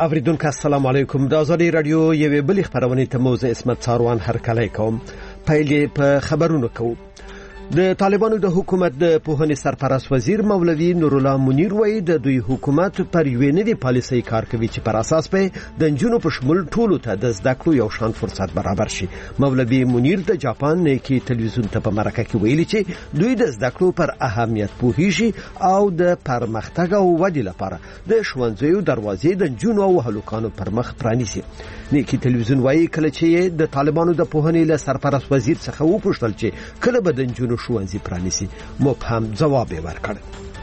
اوریدونکو السلام علیکم. د ازادي رادیو یوې بلې خبرونه ته موزه اسمت څاروان هرکلی کوم. پیلې په خبرونو کوو. د طالبانو د حکومت د پوهنې سرپرست وزیر مولوی نورالله منیر وایي د دوی حکومت پر یوې نوې پالیسۍ کار کوي چې پر اساس به د نجونو په شمول ټولو ته د زده کړو یو شان فرصت برابر شي. مولوی منیر د جاپان نیکی تلویزیون ته په مرکه کې ویلي چې دوی د زده کړو پر اهمیت پوهیږي او د پرمختګ او ودې لپاره د ښوونځیو دروازې د نجونو او هلکانو پر مخ پرانیسي. نیکی تلویزیون وایي کله چې د طالبانو د پوهنې له سرپرست وزیر څخه وپوښتل چې کله به د نجونو ښوونځي پرانیسي، مبهم ځواب ورکړ.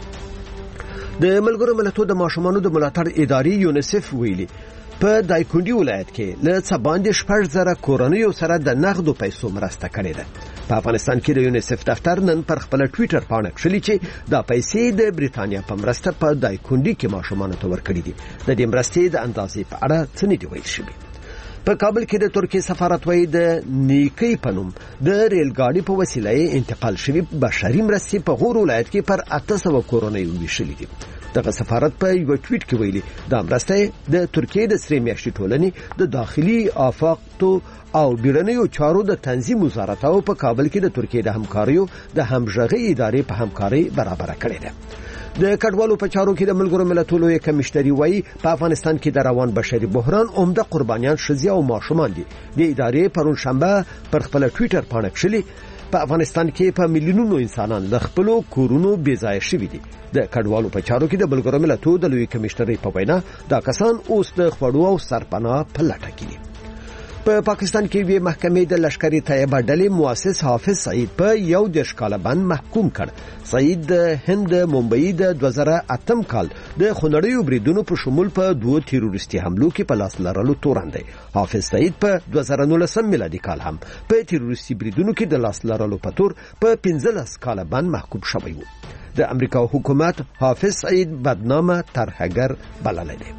د ملګرو ملتونو د ماشومانو د ملاتړ ادارې یونیسف ویلي په دایکندي ولایت کې له څه باندې 6,000 کورنیو سره د نغدو پیسو مرسته کړې ده. په افغانستان کې د یونیسف دفتر نن پر خپل ټوئیټر باندې کړلي چې دا پیسې د بریتانیا په مرسته په دایکندي کې ماشومانو ته ورکړي دي. د دې مرستې د اندازې په اړه څه نه دی ویل شوی. په کابل کې د ترکیه سفارت وایي د نیکی پنوم د ریل ګاډي په وسیله انتقال شوی بشري مرستې په غور ولایت کې پر 800 کورنیو ویشلې دي. دغه سفارت په یو ټویټ کې ویلي دا مرسته د ترکیه د سری میاشتې ټولنې د داخلي آفاقو او بیرونیو چارو د تنظیم وزارت او په کابل کې د ترکیه د همکاریو د همغږي ادارې په همکاري برابر کړې ده. د کډوالو په چارو کې د ملګرو ملتونو یو کمشتري وایي په افغانستان کې د روان بشري بحران عمده قربانیان ښځې او ماشومان دي. د ادارې پرون شنبه پر خپل ټوئیټر باندې کړلي په افغانستان کې په میلیونونو انسانان له خپل کورونو بې ځای شوي دي. د کډوالو په چارو کې د ملګرو ملتونو د لوی کمشتري په وینا دا کسان اوس د خوړو او سرپناه په لټه کې دي. په پاکستان کې وی محکمې د لشکري طیبه ډلې مؤسس حافظ سعید په 11 کال باندې محکوم کړ. سعید د هند ممبئی د 2008 کال د خونړیو بریدونو په شمول په 2 تروریستي حملو کې په لاس لرلو تورن دی. حافظ سعید په 2019 میلادي کال هم په تروریستي بریدونو کې د لاس لرلو په تور په 15 کال باندې محکوم شوی و. د امریکا حکومت حافظ سعید بدنامه ترهګر بللی دی.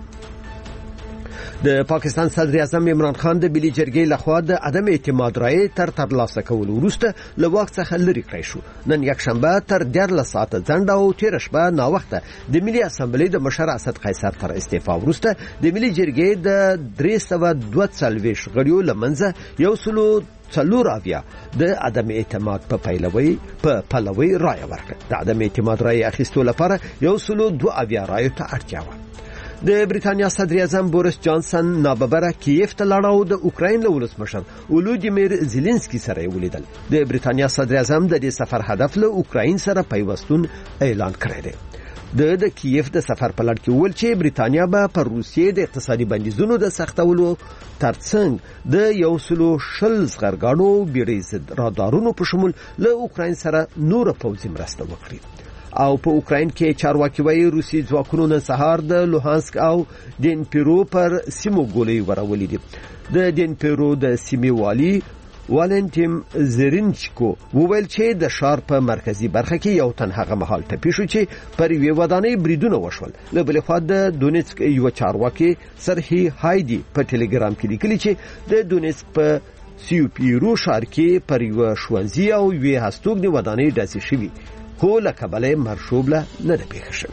د پاکستان صدر اعظم عمران خان د ملي جرګې لخوا د عدم اعتماد رائے ترلاسه کول وروسته له واک څخه لرې کړی شو. نن یک شنبه تر 14 ساعته ځنډ او تیر شپه نا وخته د ملي اسمبلی د مشر اسد قیصر تر استعفا وروسته د ملي جرګې د 342 غړیو لمنځه یو سلو څلور د عدم اعتماد په پلوي رائے ورکړه. د عدم اعتماد رائے اخیستو لپاره یو سلو 2 رائے ته اړتیا و. د بریتانیا صدر اعظم بوریس جانسن ناببره کیف ته لاړ او د اوکراین له ولسمشر ولودیمیر زيلنسکي سره ولیدل. د بریتانیا صدر اعظم د دې سفر هدف له اوکراین سره پیوستون اعلان کړی دی. د کیف د سفر په لړ کې ویل چې بریتانیا به پر روسیې د اقتصادي بندیزونو د سختولو ترڅنګ د 120 زغرګاڼو بیړۍ رادارونو په شمول له اوکراین سره نور پوځي مرسته وکړي. او په اوکراین کې چارواکي وایي روسي ځواکونو نن سهار د لوهانسک او دنیپرو پر سیمو ګولۍ ورولې دي. د دنیپرو د سیمې والی والنتیم زرینچکو وویل چې د شار په مرکزی برخه کې یو تن هغه مهال ټپي شو چې پر یوې ودانۍ بریدونه وشول. له بلې خوا د دونیتسک یو چارواکي سرهی هایدي په ټلګرام کې لیکلي چې د دونیتسک په سیوپیرو شار کې پر یو ښوونځي او یوې هستوګنې ودانۍ ډزې شوې خو له کبله مرشوبله نه ده پیښه شوې.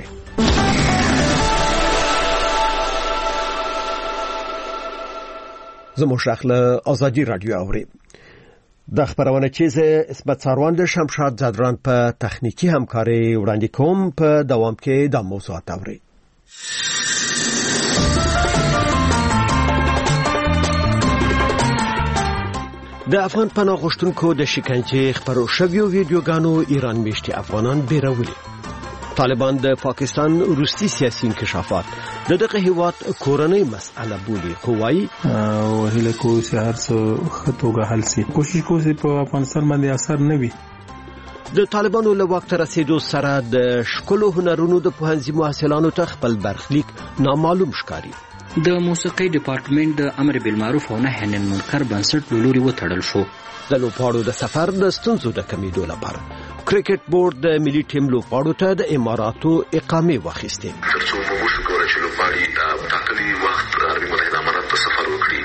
زموږ شاخله ازادي رادیو اوري. د خبرونه چې زه اسمت څاروان د شمشاد زادران په تخنیکی همکاري وړاندې کوم. په دوام کې د موضوعات اوري. د افغان پناه غوښتونکو د شکنجې خبرو شویو ویډیوګانو ایران میشتي افغانان بیرولي. طالبان د پاکستان روسي سیاسي انکشافات د دغه هیواد کورنۍ مسأله بولي. قوای او هله کو چې هر څه خطوګه حل سي کوشش کوي په افغانستان باندې اثر نه وي. د طالبانو له وخت رسیدو سره د شکلو هنرونو د پوهنځي محصلانو ته خپل برخلیک نامعلوم ښکاري. د موسیقي ډپارټمنټ د امر بالمعروف او نهي عن المنکر بنسټ لوري وتړل شو. د لوبغاړو د سفر د ستونزو د کمیدو لپاره کرکټ بورډ د ملي ټیم لوبغاړو ته د اماراتو اقامه واخیسته. ترڅو موږ وګورو چې لوبغاړي د ټاکلي وخت عربي متحده امارات ته سفر وکړي.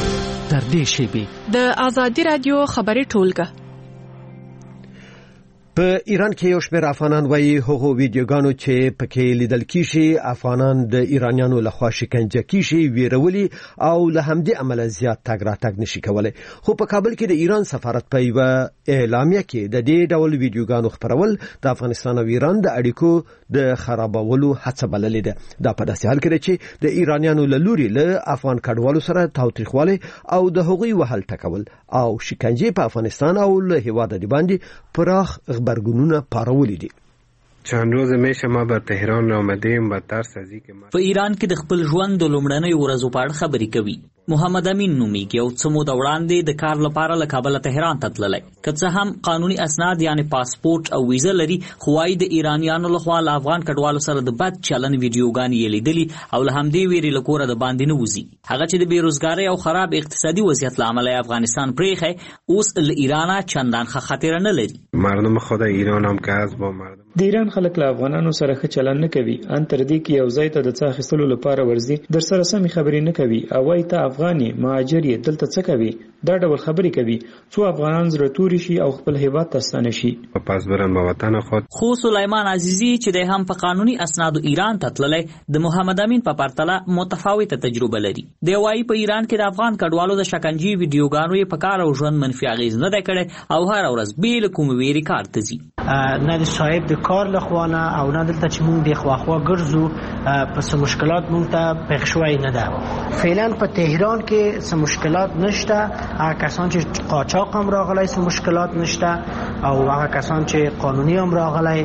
تر دې شی د ازادي رادیو خبري ټولګه په ایران کې یو شمېر افغانان وایي هغو ویډیوګانو چې پکې لیدل کیږي افغانان د ایرانیانو لخوا شکنجه کیږي ویرولي او له همدې عمله زیات تګ راتګ نشي کولای. خو په کابل کې د ایران سفارت په یوه اعلامیه کې د دې ډول ویډیوګانو خپرول د افغانستان او ایران د اړیکو د خرابولو هڅه بللې ده. دا په داسې حال کې چې د ایرانیانو له لوري له افغان کډوالو سره تاوتریخوالی او د هغوی وهل ټکول او شکنجه په افغانستان او له هیواد د باندې پراخ خبرګونونه پارولي دي. چند روز میشه ما به تهران آمدیم با ترس از اینکه په ایران کې د خپل ژوند د لومړنۍ ورځو په اړه خبرې کوي. محمد امین نومیږي او څه موده وړاندې د کار لپاره له کابل تهران ته تللی. که څه هم قانوني اسناد یعنی پاسپورت او ویزه لري خو وايي د ایرانیانو لخوا له افغان کډوالو سره د بد چلن ویډیوګانې یې لیدلي او له همدې ویرې له کوره د باندې نه وځي. هغه چې د بیروزګارۍ او خراب اقتصادي وضعیت له امله افغانستان پرېښی اوس له ایرانه چندان ښه خاطره نه لري. مردم خود ایران هم که از با مردم د ایران خلک له افغانانو سره ښه چلند نه کوي. ان تر دې کې یو ځای ته د څه اخیستلو لپاره ورځي در سره سمې خبرې نه کوي او وايي ته افغاني مهاجر یې دلته څه کوي. دا ډول خبرې کوي څو افغانان زړه توري شي او خپل هیواد ته ستانه شي. پس برن به وطن خود. خو سلیمان عزیزی چې د هم په قانوني اسنادو ایران ته تللی د محمد امین په پرتله متفاوته تجربه لري. دی وايي په ایران کې د افغان کډوالو د شکنجې ویډیوګانو یې په کار او ژوند منفي اغیز نه دی کړی او هر ورځ بې له کومې ویرې کار ته ځي. نه د صاحب د کار لخوانه او نه دلته چې مونږ د خواخوا ګرځو په څه مشکلات مونږ ته پېښ شوی نه ده. فعلا په تهران کې څه مشکلات نشته. هغه کسان چې قاچاق هم راغلی څه مشکلات نشته او هغه کسان چې قانوني هم راغلی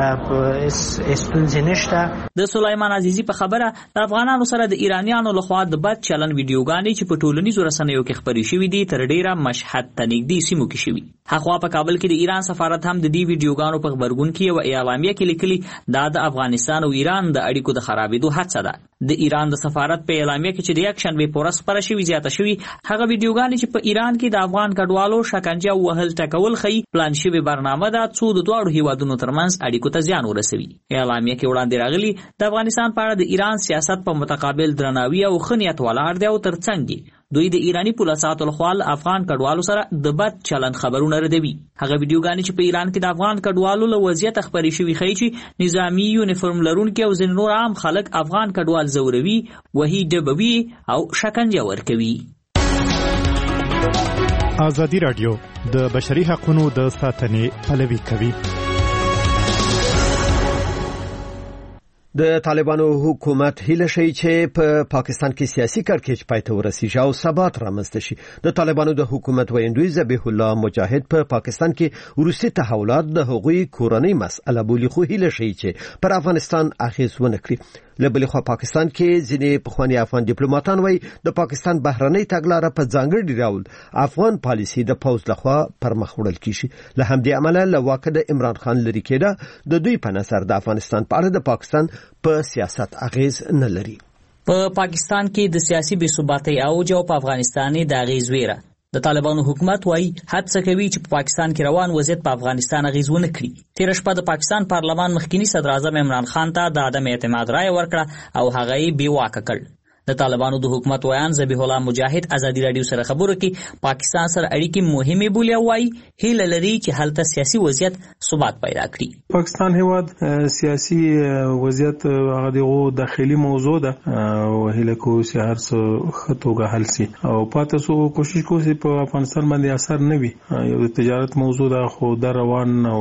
ستونزې نشته. د سلیمان عزیزی په خبره د افغانانو سره د ایرانیانو لخوا د بد چلن ویډیوګانې چې په ټولنیزو رسنیو کې خپرې شوې دي تر ډیره مشهد ته نږدې سیمو کې شوي. هغه په کابل کې د ایران سفارت هم د دې ویډیوګانو په خبرګون کې یو اعلامیه کې لیکلي دا د افغانستان او ایران د اړیکو د خرابېدو هڅه ده. د ایران د سفارت په اعلامیه کې چې د یک شنبې په ورځ خپره شوې زیاته شوې هغه ویډیوګانې چې په ایران کې د افغان کډوالو شکنجه او وهل ټکول ښیي پلان شوې برنامه ده څو د دواړو هیوادونو ترمنځ اړیکو ته زیان ورسوي. اعلامیه کې وړاندې راغلي د افغانستان په اړه د ایران سیاست په متقابل درناوي او ښه نیت ولاړ دی او ترڅنګ دوی د ایرانی پولیسو لخوا افغان کډوالو سره د بد چلن خبرونه ردوي. هغه ویډیوګانې چې په ایران کې د افغان کډوالو له وضعیت خبرې شوي ښیي چې نظامی یونیفورم لرونکي او ځینې نور عام خلک افغان کډوال ځوروي وهي ډبوي او شکنجه ورکوي. ازادي راډیو د بشري حقوقو د ساتنې پلوي کوي. د طالبانو حکومت هیله شي چې په پاکستان کې سیاسي کړکېچ پای ته ورسیږي او ثبات رامنځته شي. د طالبانو د حکومت ویاندوی ذبیح الله مجاهد په پاکستان کې وروستي تحولات د هغوی کورنۍ مسأله بولي خو هیله شي چې پر افغانستان اغیز ونه کړي. له بلې خوا پاکستان کې ځینې پخواني افغان ډیپلوماټان وایي د پاکستان بهرنۍ تګلاره په ځانګړي ډول افغان پالیسي د پوز لخوا پر مخ وړل کیږي. له همدې امله له واکه د عمران خان لري کېده د دوی په نظر د افغانستان په اړه د پاکستان په سیاست اغیز نه لري. په پاکستان کې د سیاسي بې ثباتۍ اوج او په افغانستان د اغیز ویره. د طالبانو حکومت وايي هڅه کوي چې په پاکستان کې روان وضعیت په افغانستان اغیز ونه کړي. تیر شپه د پاکستان پارلمان مخکنی صدر اعظم عمران خان ته د عدم اعتماد رائے ورکړه او هغه یې بې واکه کړ. د طالبانو د حکومت ویان ذبیح الله مجاهد ازادي رادیو سره خبرو کې پاکستان سره اړیکې مهمه بولي او وايي هیله لري چې هلته سیاسي وضعیت ثبات پیدا کړي. پاکستان هیواد سیاسي وضعیت هغه دغه داخلي موضوع ده او هیله کو چې هر څه خطوګه حل شي او پاتې سو کوشش کوي چې په افغانستان باندې اثر نه وي. یو د تجارت موضوع ده خو د روان او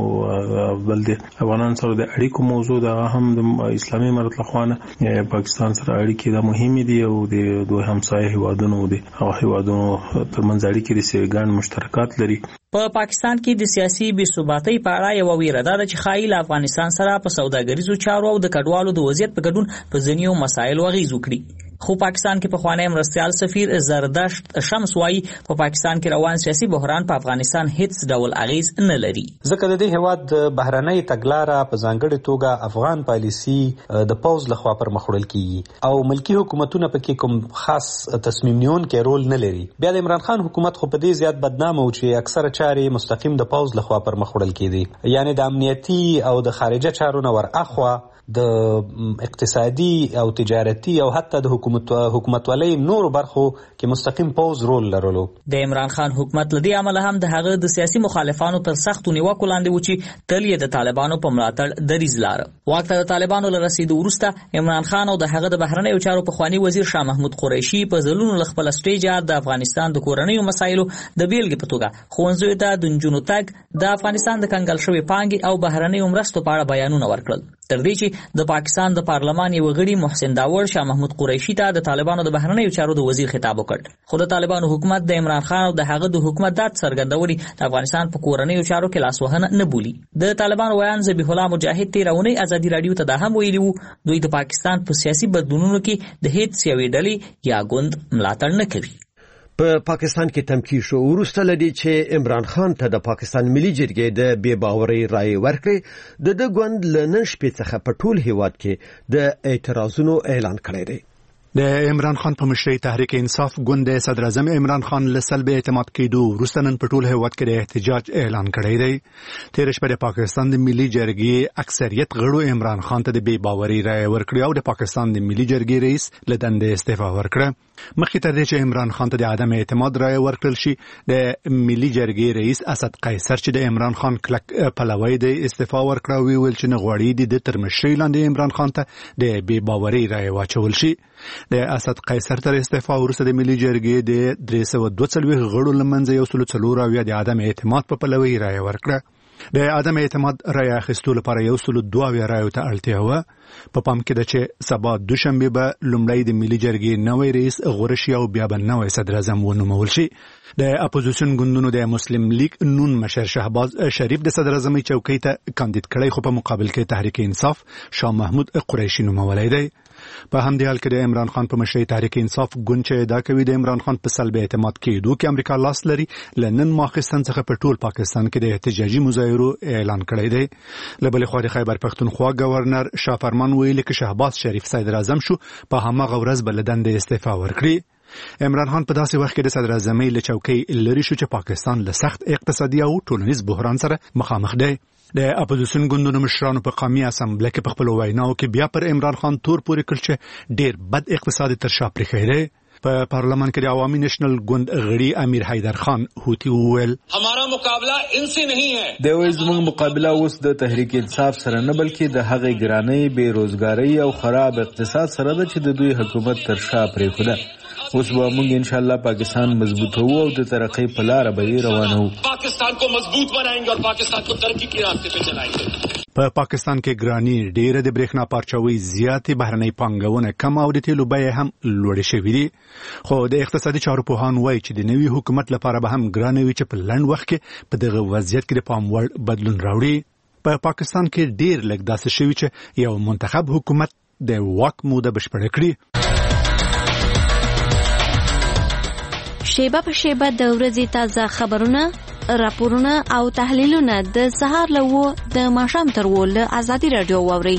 بل د افغانان سره د اړیکو موضوع ده هم د اسلامي امارت لخوا پاکستان سره اړیکې د مهمه او د دوه همسایه هیوادونو دي او هیوادونو ترمنځ اړیکې د سیګان مشترکات لري. په پاکستان کې د سیاسي بې ثباتۍ په اړه یو ویره ده چې خایل افغانستان سره په سوداګریزو چارو او د کډوالو د وضعیت په ګډون په ځینیو مسایلو اغیز وکړي. خو پاکستان کې په خوانی مرستيال سفیر زردشت شمس وايي په پاکستان کې روان سیاسي بحران په افغانستان هیڅ ډول اغیز نه لري. ځکه د دې هواد بهرنۍ تګلارې په ځانګړي توګه افغان پالیسي د پوز لخوا پر مخ وړل کیږي او ملکی حکومتونه پکې کوم خاص تصمیم نیون کې رول نه لري. بیا د عمران خان حکومت خو په دې زیات بدنامه او چې اکثره چارې مستقیم د پوز لخوا پر مخ وړل کیدي، یعنی د امنیتي او د خارجه چارو نه ور اخوا د اقتصادي او تجارتي او حتی د حکومتولۍ نورو برخو کې مستقیم پوز رول لرلو. د عمران خان حکومت لدی عمل هم د هغه د سیاسي مخالفانو تر سختو نیوکو لاندې و چې تل یې د طالبانو په ملاتړ دریځ لاره. واک ته د طالبانو له رسیدو وروسته عمران خان او د هغه د بهرنیو چارو پخوانی وزیر شاه محمود قریشي په ځلونو له خپل سټیج د افغانستان د کورنیو مسایلو د بیلګې په توګه ښوونځیو ته د نجونو تګ، د افغانستان د کنګل شوې پانګې او بهرنیو مرستو په اړه بیانونه ورکړل، تر دې چې د پاکستان د پارلمان یو غړي محسن داور شاه محمود قریشي ته د طالبانو د بهرنیو چارو د وزیر خطاب وکړ. خو د طالبانو حکومت د عمران خان او د هغه د حکومت د څرګندوري د افغانستان په کورنیو چارو کې لاسوهنه نه بولی. د طالبانو ویان ذبیح الله مجاهد تیرونی ازادي رادیو ته دا هم ویلي وو دوی د پاکستان په سیاسي بدلونونو کې د هیڅ یوې ډلې یا ګوند ملاتړ نه کوي. په پاکستان کې تمکین شو وروسته لدی چې عمران خان ته د پاکستان ملي جرګې د بې باورۍ رائے ورکړې د ګوند لنن شپې څخه په ټول هیواد کې د اعتراضونو اعلان کړی دی. د عمران خان په مشرۍ تحریک انصاف ګوند صدر اعظم عمران خان له سلب اعتماد کېدو وروسته نن په ټول هیواد کې د احتجاج اعلان کړی دی. تیر شپه د پاکستان د ملي جرګې اکثریت غړو عمران خان ته د بې باورۍ رائے ورکړه او د پاکستان د ملي جرګې رئیس له دندې استعفا ورکړه. مخکې تر دې چې عمران خان ته د عدم اعتماد رائے ورکړل شي، د ملي جرګې رئیس اسد قیصر چې د عمران خان کلک پلوی دی استعفا ورکړه، ویل چې نه غواړي د تر مشرۍ لاندې عمران خان ته د بې باورۍ رائے واچول شي. د اسد قیصر تر استعفا وروسته د ملي جرګې د 342 غړو لمنځه 140 د عدم اعتماد په پلوی رائے ورکړه. د عدم اعتماد رائے اخیستلو لپاره 102 رائے ته اړتیا و. په پام کې ده چې سبا دوشنبه به لومړی د ملي جرګې نوی رئیس غوړه شي او بیا به نوی صدر اعظم ونومول شي. د اپوزیشن ګوندونو د مسلم لیگ نون مشر شهباز شریف د صدر اعظمۍ چوکۍ ته کاندید کړی، خو په مقابل کې تحریک انصاف شاه محمود قریشي نومولی دی. په همدې حال کې د عمران خان په مشرۍ تحریک انصاف ګوند چې ادعا کوي د عمران خان په سلب اعتماد کېدو کې امریکا لاس لري، لنن ماخستن څخه په ټول پاکستان کې د احتجاجي مظاهرو اعلان کړی دی. له بلې خوا د خیبر پښتونخوا گورنر شاه فرمان ویلي چې شهباز شریف صدر اعظم شو په هماغه ورځ به له دندې استعفا ورکړي. عمران خان په داسې وخت کې د صدر اعظمۍ له چوکۍ لرې شو چې پاکستان له سخت اقتصادي او ټولنیز بحران سره مخامخ دی. د اپوزیشن ګوندونو مشرانو په قومي اسامبله کې په خپل ویناو کې بیا پر عمران خان تور پورې کړ چې ډیر بد اقتصادي تر شا پرېښی دی. په پارلمان کې د عوامي نېشنل ګوند غړي امیر حیدر خان هوتی وویل हमारा मुकाबला इनसे नहीं है. د وایي زموږ مقابله اوس د تحریک انصاف سره نه بلکې د هغې ګرانۍ، بېروزګارۍ او خراب اقتصاد سره ده چې د دوی حکومت تر شا پرېښوده. اوس به موږ انشاءالله پاکستان مضبوطو او د ترقۍ په لاره به روانو. پاکستان کو مضبوط بنائیںگے اور پاکستان کو ترقی کے راستے پہ چلائیں گے. په پاکستان کې ګرانی ډیره د برېښنا پارچاوي زیاتې بهرنۍ پانګونه کم او د تیلو بیې هم لوړې شوې دي. خو د اقتصادي چارو پوهان وایي چې د نوي حکومت لپاره به هم ګرانه وي چې په لنډ وخت کې په دغه وضعیت کې د پام وړ بدلون راوړي. په پاکستان کې ډیر لږ داسې شوي چې یو منتخب حکومت د واک موده بشپړه کړي. شیبه په شیبه د ورځې تازه خبرونه، راپورونه او تحلیلونه د سهار له 9 د ماښام تر 10 له ازادي رادیو واورئ.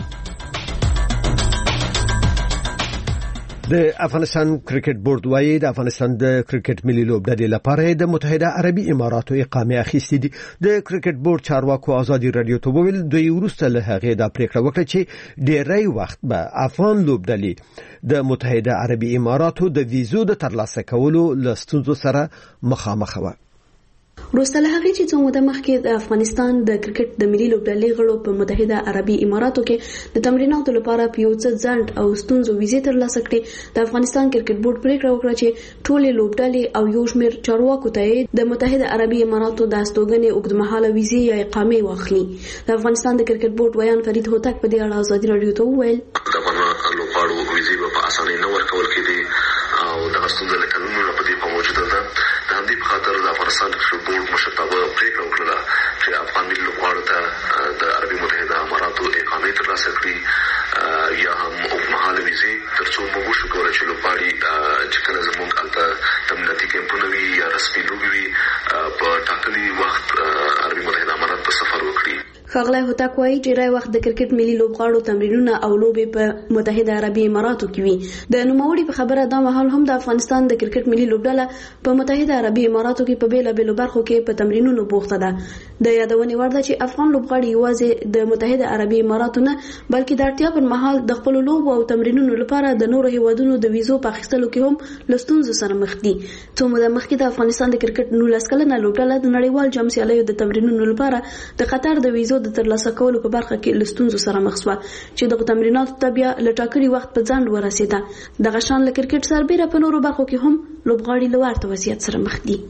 د افغانستان کرکټ بورډ وايي د افغانستان د کرکټ ملي لوبډلې لپاره د متحده عربي اماراتو اقامه اخیستې دي. د کرکټ بورډ چارواکو ازادي رادیو ته وویل دوی وروسته له هغې دا پریکړه وکړه چې ډېری وخت به افغان لوبډلې د متحده عربي اماراتو د ویزو د ترلاسه کولو له ستونزو سره مخامخ وه. وروسته له هغې چې څو موده مخکې د افغانستان د کرکټ د ملي لوبډلې غړو په متحده عربي اماراتو کې د تمریناتو لپاره په یو څه ځنډ او ستونزو ویزې ترلاسه کړې، د افغانستان کرکټ بورډ پریکړه وکړه چې ټولې لوبډلې او یو شمېر چارواکو ته د متحده عربي اماراتو د استوګنې اوږدمهاله ویزې یا اقامې واخلي. د افغانستان د کرکټ بورډ ویان فرید هوتک په دې اړه ازادي رادیو ته وویل د افغان لوبغاړو ویزې په اسانۍ نه ورکول کېدې او دغه ستونزه له کلونو په دې په موجوده ده. د همدې په خاطر د افغانستان کرکټ بورډ مشرتابه پریکړه وکړه چې افغان ملي لوبغاړو ته د عربي متحده اماراتو اقامې ترلاسه کړي یا هم اوږدمهاله ویزې تر څو موږ وشو کولی چې لوبغاړي چې کله زموږ هلته تمریناتي کیمپونه وي یا رسمي لوبې وي په ټاکلي وخت عربي متحده امارات ته سفر وکړي. ښاغلی هوتک وایي چې ډېری وخت د کرکټ ملي لوبغاړو تمرینونه او لوبې په متحده عربي اماراتو کې وي. د نوموړي په خبره دا مهال هم د افغانستان د کرکټ ملي لوبډله په متحده عربي اماراتو کې په بېلابېلو برخو کې په تمرینونو بوخته ده. د یادونې وړ ده چې افغان لوبغاړي یوازې د متحده عربي اماراتو نه بلکې د اړتیا پر مهال د خپل لوبو او تمرینونو لپاره د نورو هیوادونو د ویزو په اخیستلو کې هم له ستونزو سره مخ دي. څو موده مخکې د افغانستان د کرکټ 19 کلنه لوبډله د نړیوال جام سیالیو د تمرینونو لپاره د قطر د ویزو د ترلاسه کولو په برخه کې له ستونزو سره مخ شوه چې د تمریناتو ته بیا له ټاکلي وخت په ځنډ ورسېده. دغه شان له کرکټ سربېره په نورو برخو کې هم لوبغاړي له ورته وضعیت سره مخ دي.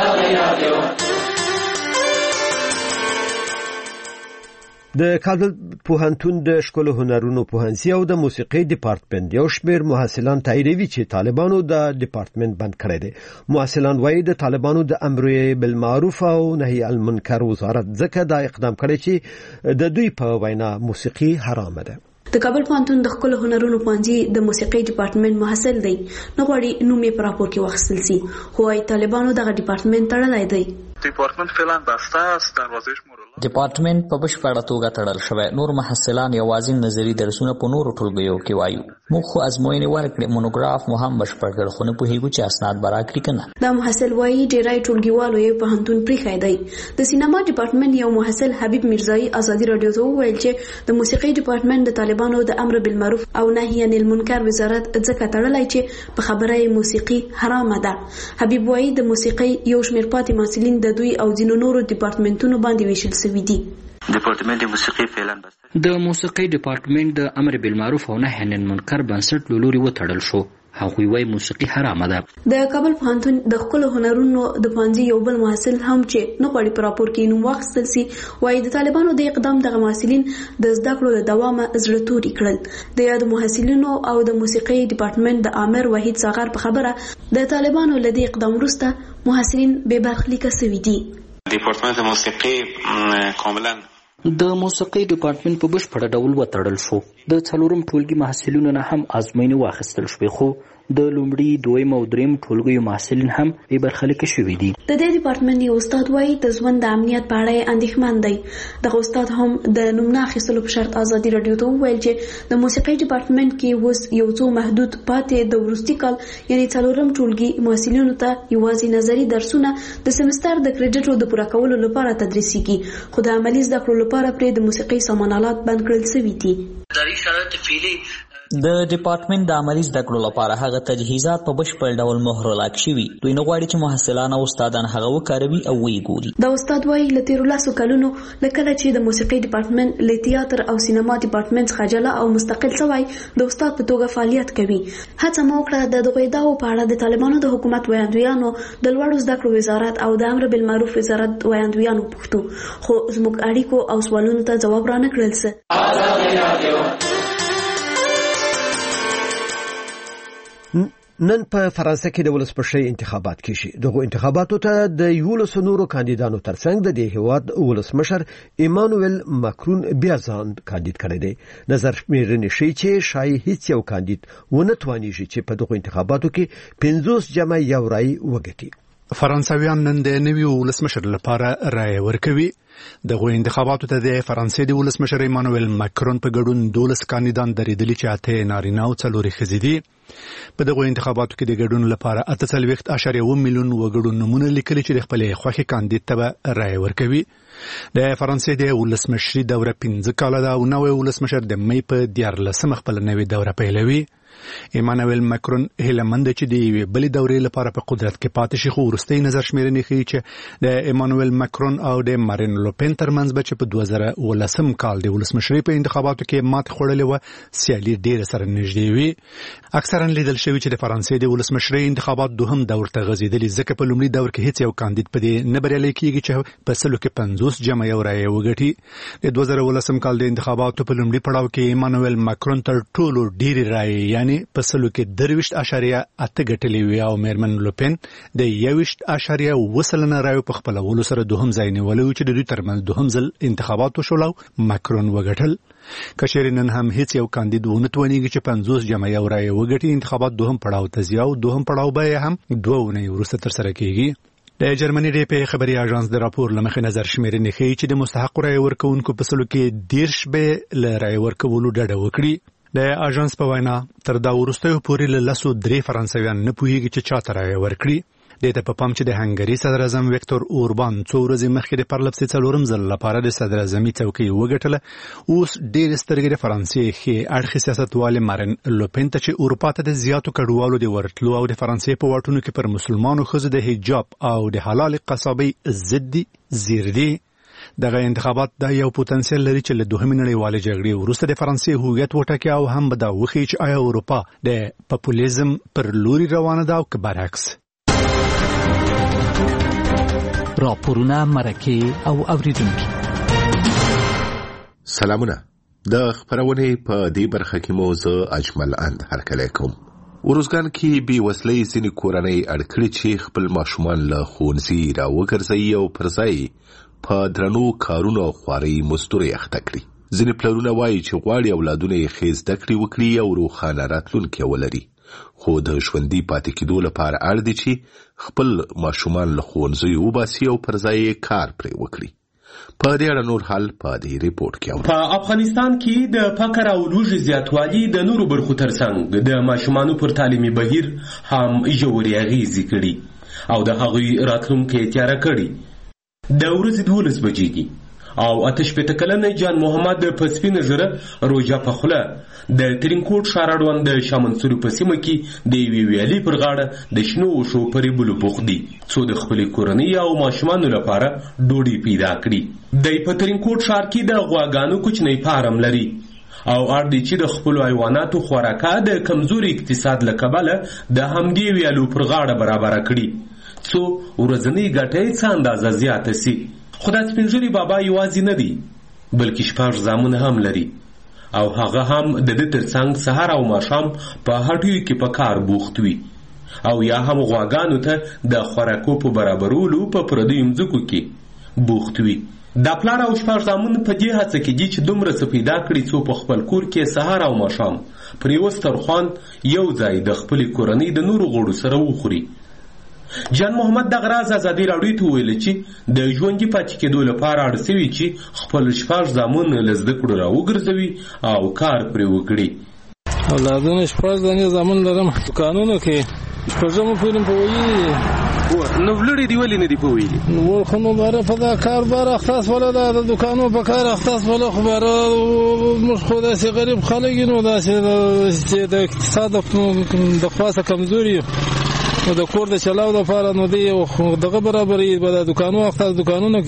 د کابل پوهنتون د ښکلو هنرونو پوهنځي او د موسیقۍ ډپارټمنټ یو شمېر محصلان تاییدوي چې طالبانو د ډپارټمنټ بند کړی دی. محصلان وایي د طالبانو د امر بالمعروف او نهي عن المنکر وزارت ځکه دا اقدام کړی چې د دوی په وینا موسیقي حرام ده. د کابل پوهنتون د ښکلو هنرونو پوهنځي د موسیقۍ ډپارټمنټ محصل دی. نه غواړي نوم یې په راپور کې واخیستل سي خو وايي طالبانو دغه ډپارټمنټ تړلی دی. ډپارټمنټ فعلا بسته است، دروازه‌اش ډپارټمنټ په بشپړه توګه تړل شوی. نور محصلان یوازې نظري درسونه په نورو ټولګیو کې وایو. موږ خو ازموینې ورکړې، مونوګراف مو هم بشپړ کړ خو نه پوهیږو چې اسناد به راکړي که نه. دا محصل وایي ډېری ټولګیوالو یې پوهنتون پرېښی دی. د سینما ډپارټمنټ یو محصل حبیب میرزایي ازادي راډیو ته وویل چې د موسیقۍ ډپارټمنټ د طالبانو د امر بالمعروف او نهي عن المنکر وزارت ځکه تړلی چې په خبره یې موسیقي حرامه ده. حبیب وایي د موسیقۍ یو شمېر پاتې محصلین د دوی او ځینو نورو ډپارټمنټونو باندې ویشل شوي دي. ډپارټمنټ موسیقي فعلا بسته. د موسیقۍ ډپارټمنټ د امر بالمعروف او نهي عن المنکر بنسټ له لوري وتړل شو. هغوی وايي موسیقي حرامه ده. د کابل پوهنتون د ښکلو هنرونو د پوهنځي یو بل محصل هم چې نه غواړي په راپور کې نوم واخیستل سي وايي د طالبانو د اقدام دغه محصلین د زده کړو له دوامه زړه توري کړل. د یادو محصلینو او د موسیقۍ ډپارټمنټ د امر وحید ساغر په خبره د طالبانو له دې اقدام وروسته محصلین بې برخلیکه شوي دي. ډپارټمنټ موسیقي کاملا د موسیقۍ ډپارټمنټ په بشپړه ډول وتړل شو. د څلورم ټولګي محصلینو نه هم ازموینې واخیستل شوې خو د لومړي، دویم او دریم ټولګیو محصلین هم بې برخلیکه شوي دي. د دې ډپارټمنټ یو استاد وایي د ژوند د امنیت په اړه اندېښمن دی. دغه استاد هم د نوم نه اخیستلو په شرط ازادي راډیو ته وویل چې د موسیقۍ ډپارټمنټ کې اوس یو څو محدود پاتې د وروستي کال یعنې څلورم ټولګي محصلینو ته یوازې نظري درسونه د سمستر د کریډټو د پوره کولو لپاره تدریسیږي خو د عملي زده کړو لپاره پرې د موسیقۍ سامانالات بند کړل شوي دي. د ډپارټمنټ د عملي زده کړو لپاره هغه تجهیزات په بشپړ ډول مهر لاک شوي. دوی نه غواړي چې محصلان او استادان هغه وکاروي او ویې ګوري. دا استاد وایي له تېرو 10 کلونو له کله چې د موسیقۍ ډپارټمنټ له تیاتر او سینما ډپارټمنټ څخه جلا او مستقل شوی د استاد په توګه فعالیت کوي. هڅه مو وکړه د دغو ادعاو په اړه د طالبانو د حکومت ویاندویانو، د لوړو زده کړو وزارت او د امر بالمعروف وزارت ویاندویانو پوښتو خو زموږ اړیکو او سوالونو ته ځواب رانه کړل څه. نن په فرانسه کې د ولسمشرۍ انتخابات کیږي. دغه انتخاباتو ته د 11 نورو کاندیدانو ترڅنګ د دې هیواد ولسمشر ایمانوئل ماکرون بیا ځان کاندید کړی دی. نظر شمیرنې ښیي چې شاید هیڅ یو کاندید ونه توانیږي چې په دغه انتخاباتو کې 50 جمع یو رای وګټي. فرانسویان نن د نوي ولسمشر لپاره رای ورکوي. دغه انتخاباتو ته د فرانسې د ولسمشر ایمانوئل ماکرون په ګډون 12 کاندیدان درېدلي چې 8 نارینه او 4 ښځې دي. په دغه انتخاباتو کې د ګډون لپاره 48.1 میلیون وګړو نمونه لیکلي چې د خپل خوښې کاندید ته رای ورکوي. د فرانسې د ولسمشري دوره 15 کاله ده او نوی ولسمشر د مې په 14 خپل نوې دوره پیلوي. ایمانوئل ماکرون هیله مند چې د یوې بلې دورې لپاره په قدرت کې پاتې شي خو وروستۍ نظر شمیرنې ښیي چې د ایمانوئل ماکرون او د مارین لوپن ترمنځ به چې په 2019 کال د ولسمشرۍ په انتخاباتو کې ماتې خوړلې وه سیالي ډېره سره نږدې وي. اکثرا لیدل شوي چې د فرانسې د ولسمشرۍ انتخابات دوهم دور ته غځېدلي ځکه په لومړي دور کې هیڅ یو کاندید په دې نه بریالی کېږي چې په سلو کې 50 جمع یو رای وګټي. د 2019 کال د انتخاباتو په لومړي پړاو کې ایمانوئل ماکرون تر ټولو ډېرې رایې یعنی په سلو کې 23.8 ګټلې وي او میرمن لوپن د 21.7 رایو په خپلولو سره دوهم ځای نیولی و چې د دوی ترمنځ دوهم ځل انتخابات وشول او ماکرون وګټل. که چیرې نن هم هیڅ یو کاندید ونه توانیږي چې 50 جمع یو رای وګټي انتخابات دوهم پړاو ته ځي او دوهم پړاو به هم 2 اونۍ وروسته ترسره کیږي. د جرمني ډیپی خبري اژانس د راپور لمخې نظر شمیرنې ښیي چې د مستحق رای ورکوونکو په سلو کې 10 به له رای ورکولو ډډه وکړي. د اژانس په وینا تر دا وروستیو پورې له 3 فرانسویان نه پوهیږي چې چاته رای ورکړي. د ته په پام چې د هنګري صدر اعظم ویکتور اوربان څو ورځې مخکې د پرلپسې څلورم ځل لپاره د صدر اعظمي څوکۍ وګټله، اوس ډېر سترګې د فرانسې ښې اړخې سیاستوالې مارین لوپن ته چې اروپا ته د زیاتو کډوالو د ورتلو او د فرانسې په واټونو کې پر مسلمانو ښځو د حجاب او د حلال قصابۍ ضد دي زیر دي. دغه انتخابات دا یو پوتنسیل لري چې له دوهمې نړیوالې جګړې وروسته د فرانسې هویت وټاکي او هم به دا وښیي چې آیا اروپا د پاپولیزم پر لوري روانه ده او که برعکس. راپورونه، مرکې او اوریدونکي. سلامونه. د خبرونې په دې برخه کې مو زه اجمل اند هرکلی کوم. ورزګان کې بې وسلۍ ځینې کورنۍ اړ کړي چې خپل ماشومان له ښوونځي راوګرځوي او پر ځای په درنو کارونو او خوارۍ مزدورۍ اخته کړي. ځینې پلرونه وایي چې غواړي اولادونه یې ښې زده کړې وکړي او روښانه راتلونکی ولري، خو د ژوندي پاتې کېدو لپاره اړ دي چې خپل ماشومان له ښوونځیو وباسي او پر ځای یې کار پرې وکړي. په دې اړه نور حال په دې ریپورت کې اورو. په افغانستان کې د فقر او لوږې زیاتوالی د نورو برخو ترڅنګ د ماشومانو پر تعلیمي بهیر هم ژورې اغېزې کړي او د هغوی راتلونکی تیاره کړي. د ورځې 12 بجې دي او 88 کلنه جان محمد په سپینه ژره روژه په خوله د ترینکوټ ښار اړوند د شاه منصور په سیمه کې د یوې ویالې پر غاړه د شنو وښو په ریبلو بوخت دي څو د خپلې کورنۍ او ماشومانو لپاره ډوډۍ پیدا کړي. دی په ترینکوټ ښار کې د غواګانو کوچنی فارم لري او اړ دی چې د خپلو حیواناتو خوراکه د کمزوري اقتصاد له کبله د همدې ویالو پر غاړه برابره کړي څو ورځنۍ ګټه یې څه اندازه زیاته سي. خو دا سپینږیري بابا یوازې نه دی بلکې 6 زامن هم لري او هغه هم د دې ترڅنګ سهار او ماښام په هټیو کې په کار بوخت وي او یا هم غواګانو ته د خوراکو په برابرولو په پردیو مځکو کې بوخت وي. دا پلار او 6 زامن په دې هڅه کې دي چې دومره څه پیدا کړي څو په خپل کور کې سهار او ماښام پر یو سترخوان یو ځای د خپلې کورنۍ د نورو غړو سره وخوري. جان محمد دغه راز ازادي راډیو ته ویل چې د ژوندي پاتې کېدو لپاره اړ شوي چې خپل 6 زامن له زده کړو راوګرځوي او کار پرې وکړي. اولادونه 6 دانې زامن لرم، دوکانونو کې 6 پورې په ویلي نو ولړې دی ولې نه دی په ویلي نو خو نو باره په دا کار بار اختصاص ولا د دوکانو په کار اختصاص ولا خو باره موږ خو داسې غریب خلک نو داسې چې د اقتصاد د خاصه کمزوري نو د کور د چلاو لپاره نو دی دغه برابرې به د دوکانو اختصاص دوکانونو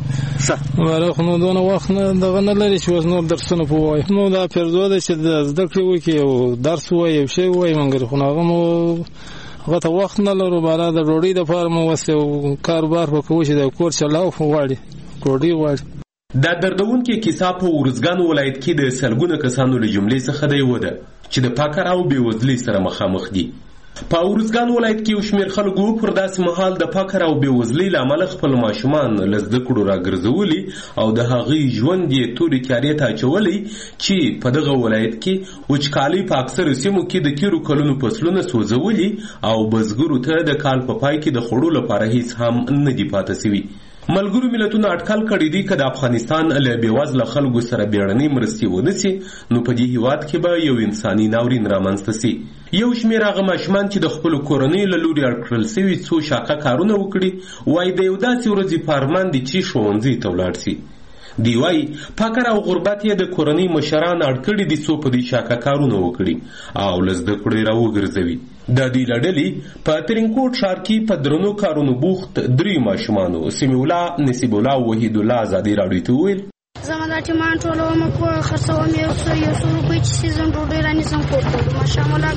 کې باره خو نو دونه وخت نه دغه نه لري چې اوس نور درسونه په وایي نو دا پرځو ده چې د زده کړې وکړي او درس ووایي یو شی ووایي مګر خو هغه مو هغه ته وخت نه لرو باره د ډوډۍ دپاره مو اوس یو کاروبار به کوو چې د کور چلاو غواړي ډوډۍ غواړي. دا دردونکې کیسه په ارزګان ولایت کې د سلګونه کسانو له جملې څخه د یوه ده چې د فقر او بېوزلۍ سره مخامخ دي. په ارزګان ولایت کې یو شمېر خلکو پر داسې مهال د فقر او بېوزلۍ له امله خپل ماشومان له زده کړو راګرځولي او د هغوی ژوند یې تورې تیارې ته اچولی چې په دغه ولایت کې وچکالۍ په اکثرو سیمو کې د تېرو کلونو فصلونه سوځولي او بزګرو ته د کال په پای کې د خوړو لپاره هیڅ هم نه دي پاته سوي. ملګرو ملتونو اټکل کړی دی که د افغانستان له بېوزله خلکو سره بیړنۍ مرستې ونه سي نو په دې هېواد کې به یو انساني ناورین رامنځته سي. یو شمېر هغه ماشومان چې د خپلو کورنیو له لوري اړ کړل سوي څو شاقه کارونه وکړي وایي د یو داسې ورځې په ارمان دي چې ښوونځي ته ولاړ سي. دی وایي فقر او غربت یې د کورنۍ مشران اړ کړي دي څو په دې شاقه کارونه وکړي او له زده کړو یې راوګرځوي. د دې له ډلې په ترینکوټ ښار کې په درنو کارونو بوخت 3 ماشومانو سمیع الله، نصیب الله او وحید الله ازادي راډیو ته وویل زما دا ټیمان ټولوم کور خرڅوم یو څو روپۍ چې سیزن ډوډۍ رانیسم کور ته ماشام الله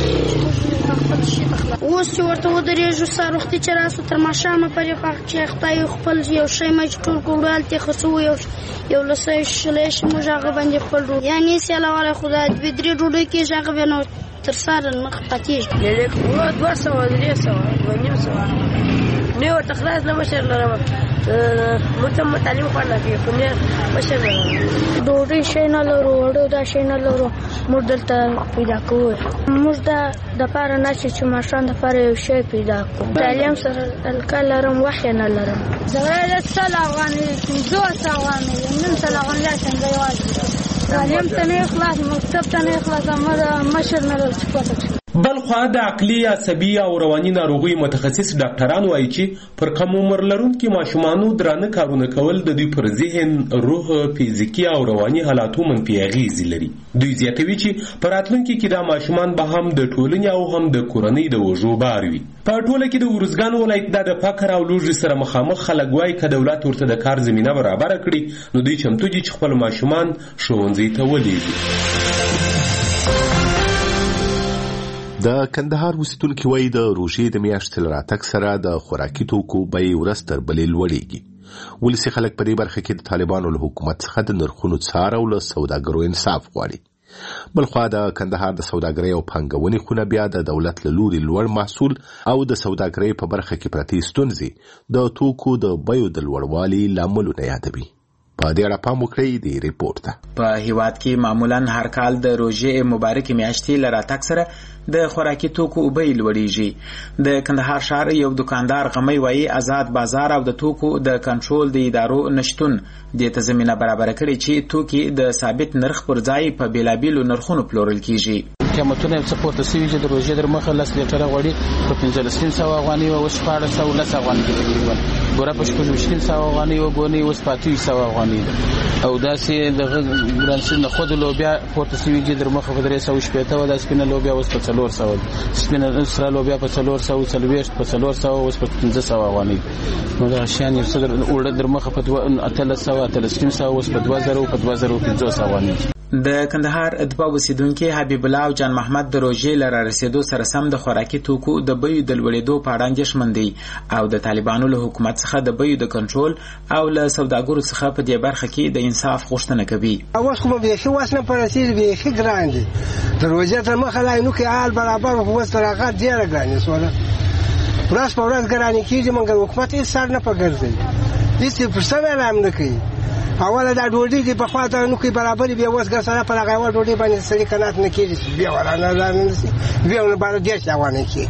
خپل شي پخلا اوس چې ورته ودرېږو سهار وختي چې راسو تر ماښامه پرې پاک چې خدای خپل یو شی مې چې ټول کړو هلته خرڅوو یو لسه شلې شي موږ هغه باندې خپل ډوډۍ یعنې سیاله والی خدای 2-3 ډوډۍ کېږي هغه بیا نو تر سهاره مخ پاتېږي 200 نه ورته خلاص نه مشر لرم متم تعلیم خواړه کوي خو نه مشر لرم ډوډۍ شی نه لرو وړو دا شی نه لرو موږ دلته پیدا کوو موږ د پاره نه چې ماشوم د پاره یو شی پیدا کوو تعلیم سره الکه لرم وحی نه لرم زه سل افغاني 200 افغاني نن سل افغاني څنګه یوازې تعلیم ته نه خلاص مکتب ته نه خلاص مشر نه لرو بلخوا د عقلي عصبي او رواني ناروغیو متخصص ډاکټران وایي چې پر کم عمر لرونکو ماشومانو درانه کارونه کول د دوی پر ذهن، روح، فزیکي او رواني حالاتو منفي اغیزې لري. دوی زیاتوي چې په راتلونکي کې دا ماشومان به هم د ټولنې او هم د کورنۍ د وژو بار وي. په ټوله کې د ارزګان ولایت د فقر او لوږې سره مخامخ خلک وایي که دولت ورته د کار زمینه برابره کړي نو دوی چمتو دي چې خپل ماشومان ښوونځي ته ولېږي. د کندهار اوسیدونکي وایي د روژې د میاشتې له راتګ سره د خوراکي توکو بیې ورځ تر بلې لوړېږي. ولسي خلک په دې برخه کې د طالبانو له حکومت څخه د نرخونو څار او له سوداګرو انصاف غواړي. بلخوا د کندهار د سوداګرۍ او پانګونې خونه بیا د دولت له لوري لوړ محصول او د سوداګرۍ په برخه کې پرتې ستونزې د توکو د بیو د لوړوالي لاملونه یادوي. په دې اړه پام وکړئ د ریپورت ته. په هیواد کې معمولا هر کال د روژې مبارکې میاشتې له راتګ سره د خوراکي توکو بیې لوړېږي. د کندهار ښار یو دکاندار غمی وایي آزاد بازار او د توکو د کنټرول د ادارو نشتون دې ته زمینه برابره کړې چې توکي د ثابت نرخ پر ځای په بېلابېلو نرخونو پلورل کیږي. قیمتونه یې څه پورته سوي چې د روژې در مخه 10 لیټره غوړي په 1500 افغانۍ وه، اوس 1410 افغانۍ ده تقریبا. بوره په 1600 افغانۍ وه، ګونۍ اوس 2500 افغانۍ ده. او داسې دغه ګران شوي نخود لوبیا پورته سوي چې در مخه په 360 وه، دا سپینه لوبیا اوس په 400 ده. سپینه سره لوبیا په 440 په 400 اوس په 1500 افغانۍ. نو دغه شیان یو څه اوړه در مخه په 1300 1300 اوس په 2000 په 2050 افغانۍ. د کندهار اتباع اوسیدونکي حبیب الله او جان محمد د روژې له رارسېدو سره سم د خوراکي توکو د بیو د لوړېدو په اړه اندېښمن دي او د طالبانو له حکومت څخه د بیو د کنټرول او له سوداګرو څخه په دې برخه کې د انصاف غوښتنه کوي. اوس خو بیخي وس نه پرسېږي، بیخي ګران دي. د روژې تر مخه لا نو کې حال برابر خو اوس طلاقات ډېره ګرانې شوله. ورځ په ورځ ګرانې کېږي، مګر حکومت هېڅ سر نه په ګرځوي، هېڅ پر څه ویل هم نه کوي. اوله دا ډوډۍ چې پخوا ته نو کې برابرې بیا اوس ګرسره پر هغه یوه ډوډۍ باندې سړي قناعت نه کېږي، بیا ورانه نشي، بیا ونه باندې ډېر څه ونه کېږي.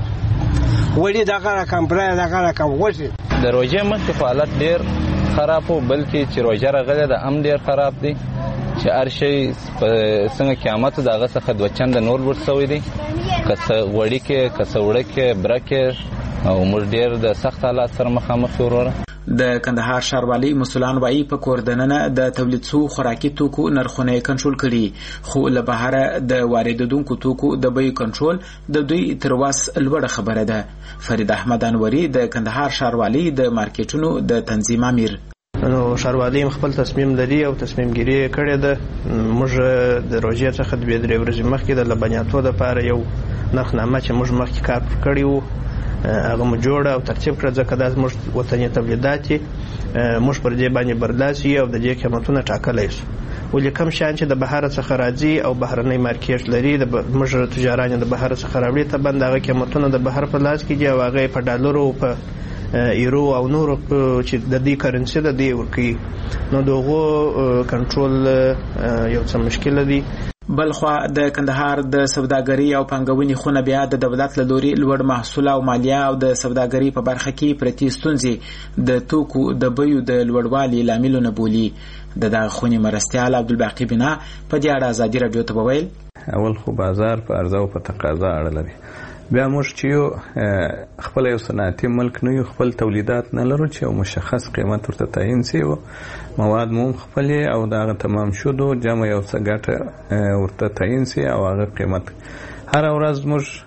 وړي دغه رقم برای دغه رقم غوښې. د روژې مخکې خو حالت ډېر خراب و، بلکې چې روژه راغلې ده هم ډېر خراب دی چې هر شی څنګه قیامت د هغه څخه دوه چنده نور لوړ شوی دی، که څه غوړي کې که څه اوړه کې بره کې، او موږ ډېر د سخت حالات سره مخامخ یو وروره. د کندهار ښاروالۍ مسؤلان وایي په کور دننه د تولید شوو خوراکي توکو نرخونه یې کنټرول کړي، خو له بهره د واردېدونکو توکو د بیو کنټرول د دوی تر وس لوړه خبره ده. فرید احمد انوري د کندهار ښاروالۍ د مارکیټونو د تنظیم امیر. نو ښاروالۍ خپل تصمیم لري او تصمیم ګیري یې کړې ده. موږ د روژې څخه 2-3 ورځې مخکې د لبنیاتو دپاره یو نرخنامه چې موږ مخکې کار پر کړی وو هغه مو جوړه او ترتیب کړه، ځکه دا زموږ وطني تولیدات دي، موږ پر دې باندې برداشت یو او د دې قیمتونه ټاکلی شو. ولې کوم شیان چې د بهر څخه راځي او بهرنی مارکیټ لري، موږ تجاران د بهر څخه راوړي ته بند هغه قیمتونه د بهر په لاس کې دي او هغه په ډالرو او په ایرو او نورو چې د دې کرنسي د دې ورکوي، نو دغه کنټرول یو څه مشکل دی. بلخوا د کندهار د سوداګرۍ او پانګونې خونه بیا د دولت له لوري لوړ محصول او مالیه او د سوداګرۍ په برخه کې پرتې ستونزې د توکو د بیو د لوړوالي لاملونه بولي. د دغه خونې مرستیال عبدالباقي بنا په دې اړه ازادي راډیو ته وویل اول خو بازار په عرضه او په تقاضا اړه لري، بیا موږ چې یو خپل یو صنعتي ملک نه یو، خپل تولیدات نه لرو چې یو مشخص قیمت ورته تعیین سي، مواد مو خپل او دا تمام شودو جمع یو څه ګټه ورته تعیین سي او هغه قیمت هر ورځ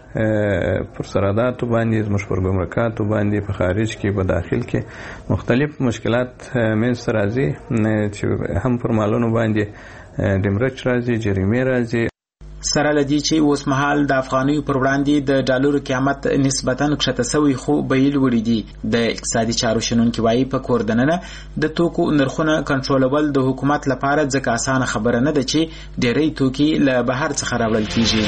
موږ پر سراداتو باندې، موږ پر ګمرکاتو باندې، په خارج کې په داخل کې مختلف مشکلات منځ ته راځي چې هم پر مالونو باندې ډیمرچ راځي، جریمې راځي. سره لدی چې اوس مهال د افغانیو پر وړاندې د ډالرو قیمت نسبتاً کښته شوی خو بیې لوړې دي. د اقتصادي چارو شنونکي وایي په کور دننه د توکو نرخونه کنټرولول د حکومت لپاره ځکه اسانه خبره نه ده چې ډېری توکي له بهر څخه راوړل کیږي.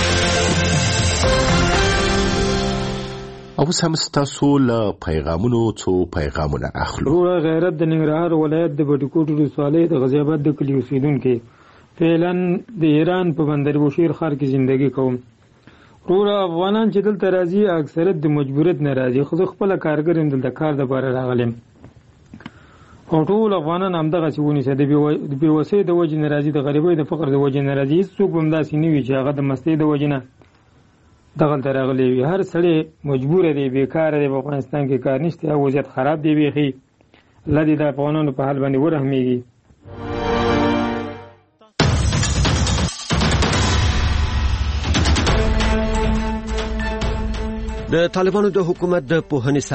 اوس هم ستاسو له پیغامونو څو پیغامونه اخلو. غیرت د ننګرهار ولایت د بټکوټ ولسوالۍ د غازي آباد د کلي اوسیدونکي، فعلا د ایران په بندر بوشیر ښار کې زندگی کوم. وروره افغانان چې دلته راځي اکثریت د مجبوریت نه راځي، خو زه خپله کارګر یم، دلته کار دپاره راغلم. او ټول افغانان همدغسې ونیسه، د بېوسۍ د وجې نه راځي، د غریبۍ د فقر د وجې نه راځي. هېڅ څوک به همداسې نه وي چې هغه د مستۍ د وجې نه دغلته راغلی وي. هر سړی مجبور دی، بیکاره دی، په افغانستان کې کار نشته، وضعیت خراب دی بیخي. الله دې د افغانانو په حال باندې ورحمېږي. د طالبانو د حکومت د پوهنې